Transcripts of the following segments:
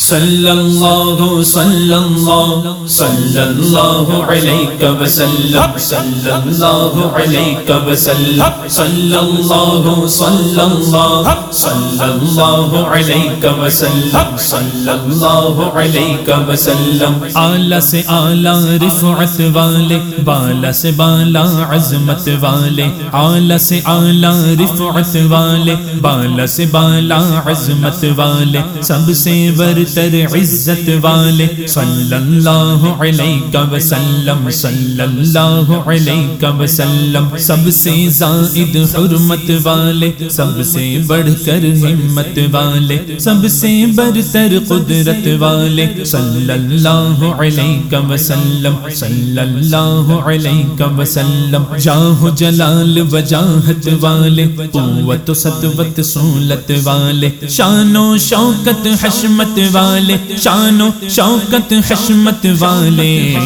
صلی اللہ صلی اللہ صلی اللہ علیہ وسلم صلی اللہ علیہ وسلم صلی اللہ صلی اللہ صلی اللہ علیہ وسلم صلی اللہ علیہ وسلم اعلیٰ سے اعلیٰ رفعت والے، بالا سے بالا عظمت والے، اعلیٰ سے اعلیٰ رفعت والے، بالا سے بالا عظمت والے، سب سے برتر عزت والے، صلی اللہ علیہ وسلم صلی اللہ علیہ وسلم، سب سے زائد حرمت والے، سب سے بڑھ کر ہمت والے، سب سے برتر قدرت والے، صلی اللہ علیہ وسلم صلی اللہ علیہ وسلم، جاہ جلال وجاہت والے، قوت و سطوت سہولت والے، شان و شوکت حشمت والے، شان و شوکت حشمت والے،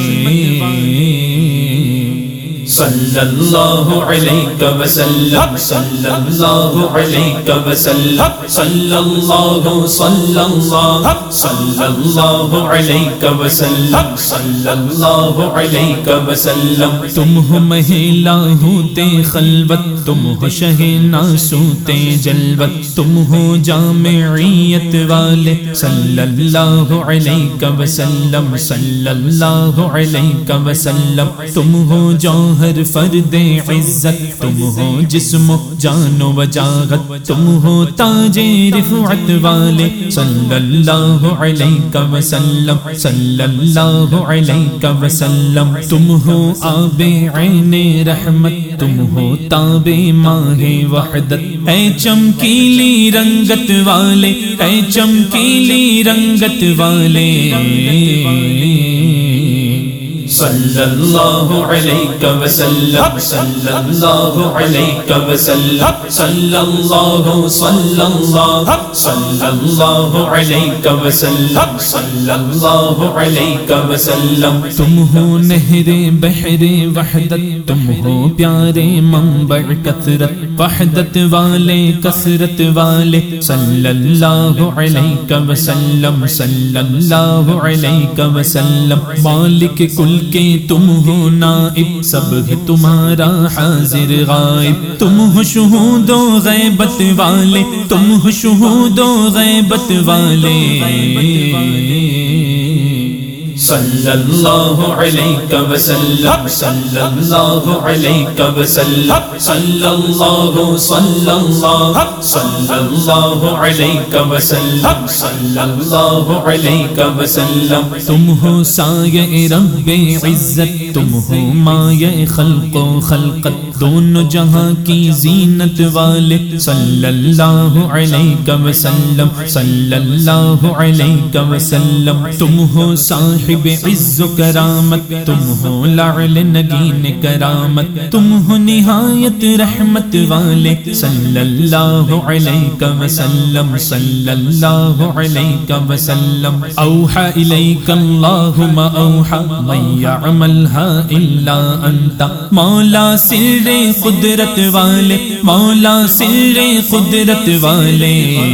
صلی اللہ علیہ وسلم صلی اللہ علیہ وسلم صلی اللہ صلی اللہ صلی اللہ علیہ وسلم صلی اللہ علیہ وسلم، تم ہو مہیلا ہوتے خلوت، تم ہو شہ ناسوتے جلوت، تم ہو جامعیت والے، صلی اللہ علیہ وسلم صلی اللہ علیہ وسلم، تم ہو جوہر فرد عزت، تم ہو جسم و جان و وجاہت، تم ہو تاج رفعت والے، صلی اللہ علیہ وسلم صلی اللہ علیہ وسلم، تم ہو آب عین رحمت، تم ہو تاب ماہ وحدت، اے چمکیلی رنگت والے، اے چمکیلی رنگت والے، صلی اللہ علیہ وسلم صلی اللہ علیہ وسلم صلی اللہ صلی اللہ صلی اللہ علیہ وسلم صلی اللہ علیہ وسلم، تم ہو نہر بحر وحدت، تم ہو پیارے منبع کثرت، وحدت والے کثرت والے، صلی اللہ علیہ وسلم صلی اللہ علیہ وسلم، مالک کل کہ تم ہو نائب، سب ہے تمہارا حاضر غائب، تم ہو شہود و غیبت والے، تم ہو شہود و غیبت والے، صلی اللہ علیہ وسلم صلی اللہ علیہ وسلم صلی اللہ صلی اللہ صلی اللہ علیہ وسلم صلی اللہ علیہ وسلم، تم ہو سایہ رب عزت، تم ہو مایہ خلق و خلقت، دونوں جہاں کی زینت والے، صلی اللہ علیہ وسلم صلی اللہ علیہ وسلم، تم ہو صاحب عز و کرامت، تم ہو لعل نگین کرامت، تم ہو نہایت رحمت والے، صلی اللہ علیہ وسلم صلی اللہ علیہ وسلم، اوحى الیک اللہ ما اوحى من یعملها الا انت، مولا سر قدرت والے، مولا سر قدرت والے،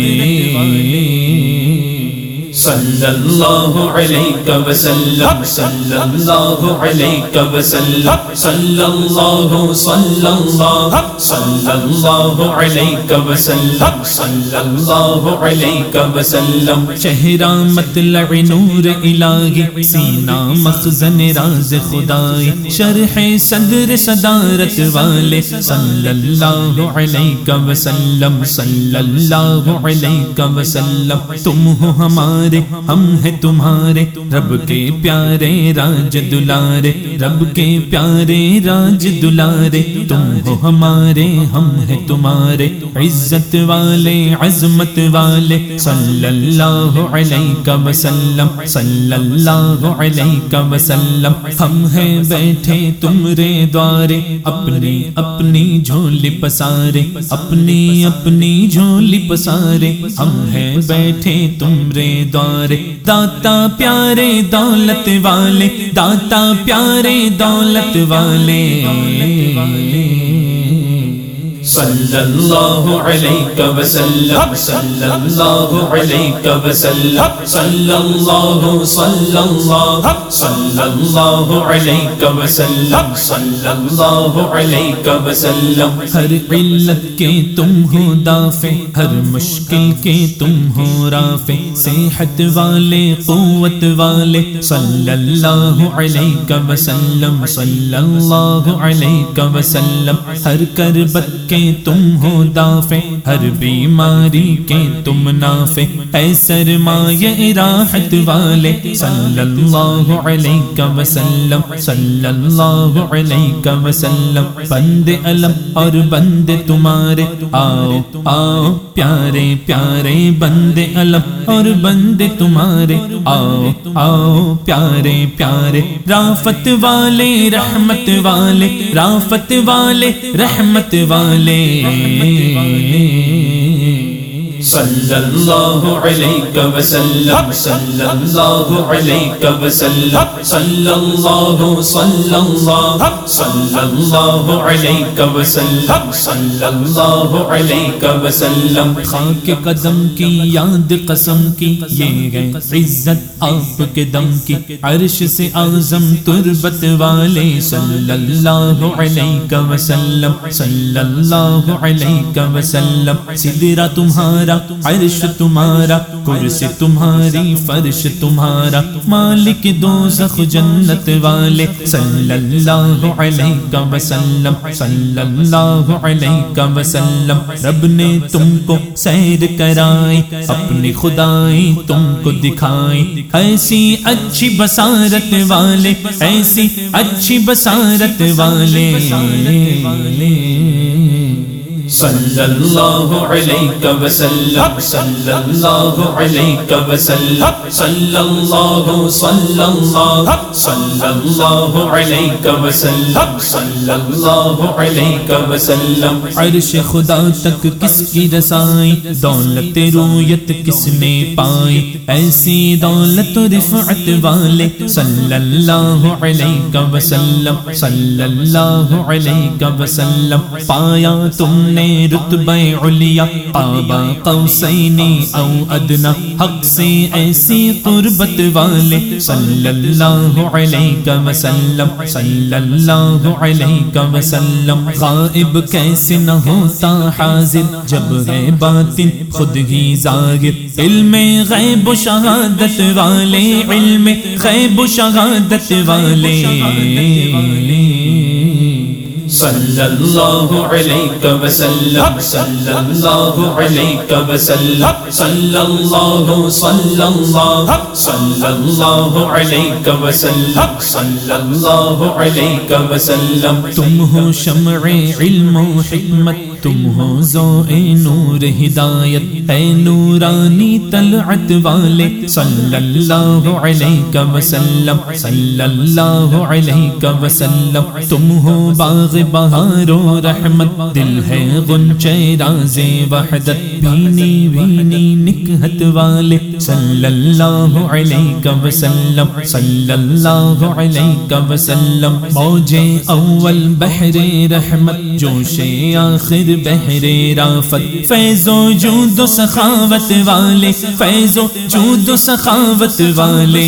صلی اللہ علیہ وسلم صلی اللہ علیہ وسلم صلی اللہ صلی اللہ صلی اللہ علیہ وسلم صلی اللہ علیہ وسلم، چہرہ مطلع نور الہی، سینہ مخزن راز خدائی، شرح صدر صدارت والے، صلی اللہ علیہ وسلم صلی اللہ علیہ وسلم، تم ہو ہمارے، ہم ہیں تمہارے، رب کے پیارے راج دلارے، رب کے پیارے راج دلارے، تم ہو ہمارے، ہم ہیں تمہارے، عزت والے عظمت والے، صلی اللہ علیہ وسلم صلی اللہ علیہ وسلم، ہم ہیں بیٹھے تمرے دوارے، اپنی اپنی جھولی پسارے، اپنی اپنی جھولی پسارے، ہم ہیں بیٹھے تمرے دوارے، داتا پیارے دولت والے، داتا پیارے دولت والے، صلی اللہ علیہ وسلم صلی اللہ علیہ وسلم صلی اللہ صلی اللہ صلی اللہ علیہ وسلم صلی اللہ علیہ وسلم ہر علت کے تم ہو دافع، ہر مشکل کے تم ہو رافع، صحت والے قوت والے صلی اللہ علیہ وسلم صلی اللہ علیہ وسلم، ہر کربت کے تم ہو دافع، ہر بیماری کے تم نافع، اے سرمایہ راحت والے صلی اللہ علیہ وسلم صلی اللہ علیہ وسلم، بند علم اور بند تمہارے آؤ آؤ پیارے پیارے بند علم اور بند تمہارے آؤ آؤ پیارے پیارے، رافت والے رحمت والے رافت والے رحمت والے صلی اللہ علیہ وسلم صلی اللہ علیہ وسلم صلی اللہ صلی اللہ صلی اللہ علیہ وسلم صلی اللہ علیہ وسلم، خاک قدم کی یاد قسم کی، یہ ہے عزت آپ کے دم کی، عرش سے اعظم تربت والے صلی اللہ علیہ وسلم صلی اللہ علیہ وسلم، سدرہ تمہارا عرش تمہارا، کرسی تمہاری فرش تمہارا، مالک دوزخ جنت والے صلی اللہ علیہ وسلم صلی اللہ علیہ وسلم، رب نے تم کو سیر کرائی، اپنی خدائی تم کو دکھائی، ایسی اچھی بصارت والے ایسی اچھی بصارت والے صلی اللہ علیہ وسلم صلی اللہ علیہ وسلم صلی اللہ صلی اللہ صلی اللہ علیہ وسلم صلی اللہ علیہ وسلم، عرش خدا تک کس کی رسائی، دولت رویت کس نے پائی، ایسی دولت و رفعت والے صلی اللہ علیہ وسلم صلی اللہ علیہ وسلم، پایا تم نے رتبہ علیا قاب قوسین او ادنا، حق سے ایسی قربت والے صلی اللہ علیہ وسلم صلی اللہ علیہ وسلم، غائب کیسے نہ ہوتا حاضر جب ہے باطن خود ہی ظاہر، علم غیب و شہادت والے علم غیب و شہادت والے صلی اللہ علیہ وسلم صلی اللہ علیہ وسلم صلی اللہ صلی اللہ صلی اللہ علیہ وسلم صلی اللہ علیہ وسلم، تم ہو شمع علم و حکمت، تم ہو ضوء نور ہدایت، اے نورانی طلعت والے صلی اللہ علیہ وسلم صلی اللہ علیہ وسلم، تم ہو باغ بہار و رحمت، دل ہے غنچہ راز وحدت، بھینی بھینی نکہت والے صلی اللہ علیہ وسلم صلی اللہ علیہ وسلم، موج اول بحر رحمت، جوش آخر بحر رافت، فیض و جود و سخاوت والے فیض و جود و سخاوت والے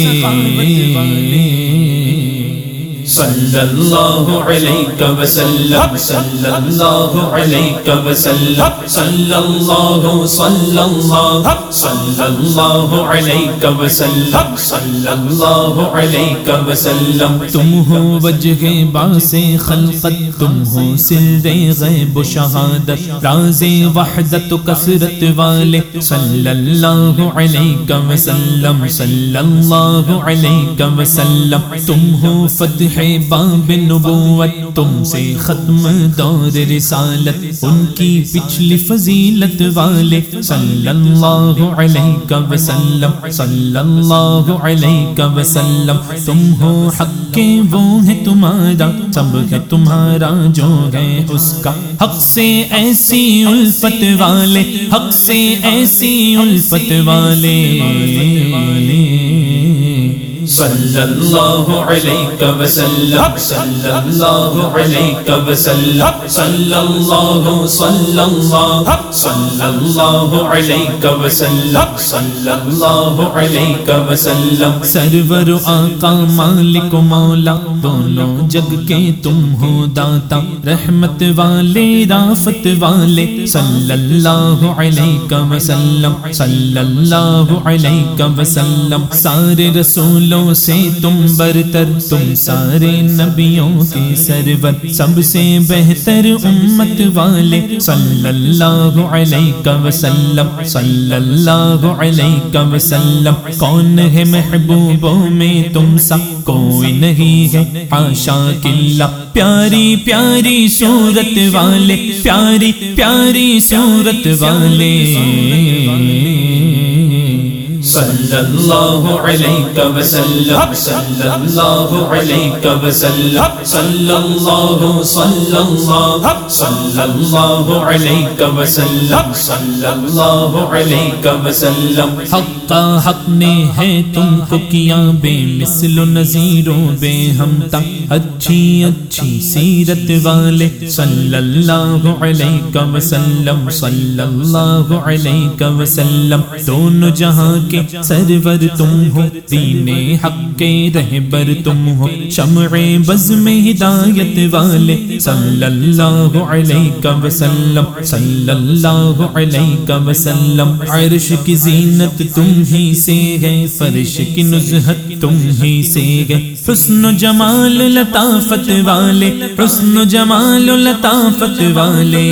صلی اللہ علیہ وسلم صلی اللہ علیہ وسلم صلی اللہ صلی اللہ صلی اللہ علیہ وسلم صلی اللہ علیہ وسلم، تم ہو وجہ باعث خلقت، تم ہو سر غیب و شہادت، راز وحدت و کثرت والے صلی اللہ علیہ وسلم صلی اللہ علیہ وسلم، تم ہو فتح باب نبوت، تم سے ختم دور رسالت، ان کی پچھلی فضیلت والے صلی اللہ علیہ وسلم صلی اللہ علیہ وسلم، تم ہو حق کے وہ ہے تمہارا، سب ہے تمہارا جو ہے اس کا، حق سے ایسی الفت والے حق سے ایسی الفت والے صلی اللہ علیہ وسلم صلی اللہ علیہ وسلم صلی اللہ صلی اللہ صلی اللہ علیہ وسلم صلی اللہ علیہ وسلم سرور و آقا مالک و مولا دونوں جگ کے تم ہو داتا رحمت والے رافت والے صلی اللہ علیہ وسلم صلی اللہ علیہ وسلم سارے رسولوں سے تم برتر تم سارے نبیوں کے سرور سب سے بہتر امت والے صلی اللہ علیہ وسلم صلی اللہ علیہ وسلم کون ہے محبوبوں میں تم سا کوئی نہیں ہے حاشا کلا پیاری پیاری صورت والے پیاری پیاری صورت والے صلی اللہ علیہ وسلم صلی اللہ علیہ وسلم صلی اللہ صلی اللہ صلی اللہ علیہ وسلم صلی اللہ علیہ وسلم حق حق نے ہے تم کو کیا بے مثل و نظیر و بے ہمتا اچھی اچھی سیرت والے صلی اللہ علیہ وسلم صلی اللہ علیہ وسلم دونوں جہاں کے سرور تم ہو دین حق کے رہبر تم ہو شمع بز میں ہدایت والے صلی اللہ علیہ وسلم صلی اللہ علیہ وسلم عرش کی زینت تم ہی سے ہے فرش کی نزہت تم ہی سے ہے حسن و جمال لطافت والے حسن و جمال لطافت والے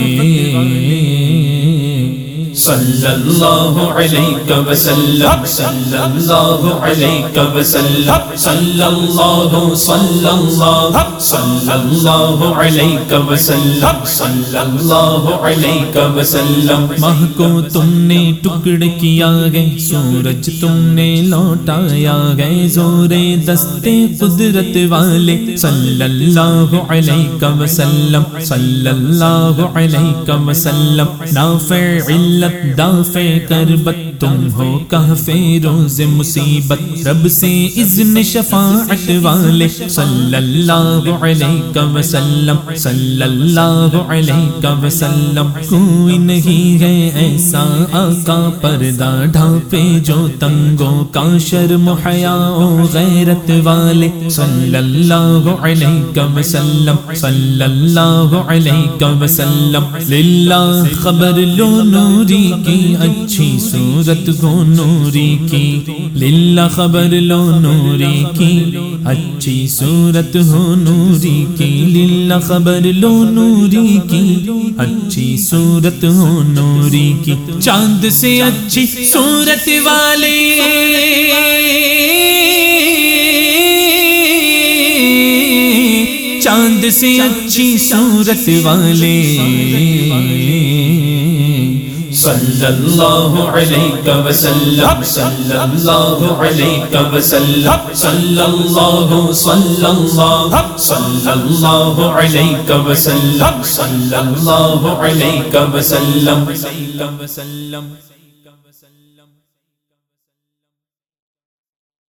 صلی اللہ علیہ وسلم صلی اللہ علیہ وسلم صلی اللہ صلی اللہ صلی اللہ علیہ وسلم صلی اللہ علیہ وسلم ماہ کو تم نے ٹکڑ کیا گئے سورج تم نے لوٹایا گئے زور دستے قدرت والے صلی اللہ علیہ وسلم صلی اللہ علیہ وسلم نافع علت دافع کربت تم ہو کہف روز مصیبت رب سے اذن شفاعت والے صلی اللہ علیہ وسلم صلی اللہ علیہ وسلم کوئی نہیں ہے ایسا آقا پردہ ڈھانپے جو تنگوں کا شرم و حیا و غیرت والے صلی اللہ علیہ وسلم صلی اللہ علیہ وسلم للہ خبر لو نوری کی اچھی صورت کو نوری کی للہ خبر لو نوری کی اچھی صورت ہو نوری کی للہ خبر لو نوری کی اچھی صورت ہو نوری کی چاند سے اچھی صورت والے چاند سے اچھی صورت والے صلی اللہ علیہ وسلم صلی اللہ علیہ وسلم صلی اللہ صلی اللہ صلی اللہ علیہ وسلم صلی اللہ علیہ وسلم